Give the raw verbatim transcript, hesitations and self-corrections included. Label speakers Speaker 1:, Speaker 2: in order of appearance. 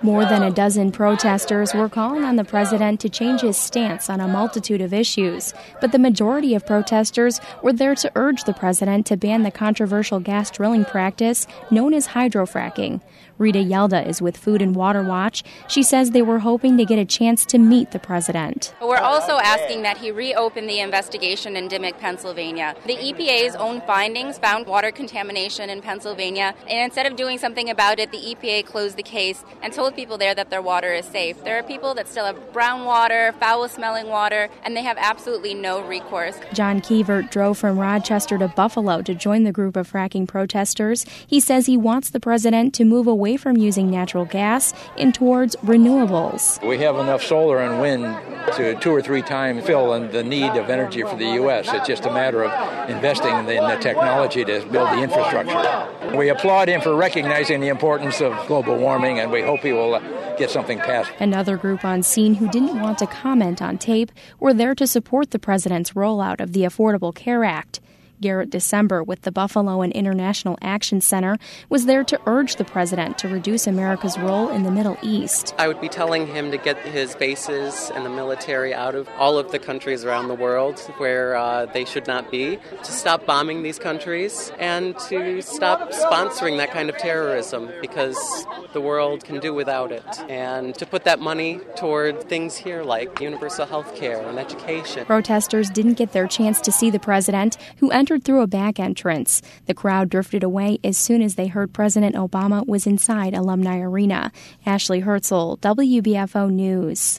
Speaker 1: More than a dozen protesters were calling on the president to change his stance on a multitude of issues, but the majority of protesters were there to urge the president to ban the controversial gas drilling practice known as hydrofracking. Rita Yelda is with Food and Water Watch. She says they were hoping to get a chance to meet the president.
Speaker 2: We're also asking that he reopen the investigation in Dimock, Pennsylvania. The E P A's own findings found water contamination in Pennsylvania, and instead of doing something about it, the E P A closed the case and told people there that their water is safe. There are people that still have brown water, foul-smelling water, and they have absolutely no recourse.
Speaker 1: John Keevert drove from Rochester to Buffalo to join the group of fracking protesters. He says he wants the president to move away from using natural gas and towards renewables.
Speaker 3: We have enough solar and wind to two or three times fill the need of energy for the U S. It's just a matter of investing in the, in the technology to build the infrastructure. We applaud him for recognizing the importance of global warming, and we hope he will get something passed.
Speaker 1: Another group on scene who didn't want to comment on tape were there to support the president's rollout of the Affordable Care Act. Garrett December with the Buffalo and International Action Center was there to urge the president to reduce America's role in the Middle East.
Speaker 4: I would be telling him to get his bases and the military out of all of the countries around the world where uh, they should not be, to stop bombing these countries, and to stop sponsoring that kind of terrorism, because the world can do without it, and to put that money toward things here like universal health care and education.
Speaker 1: Protesters didn't get their chance to see the president, who entered through a back entrance. The crowd drifted away as soon as they heard President Obama was inside Alumni Arena. Ashley Herzl, W B F O News.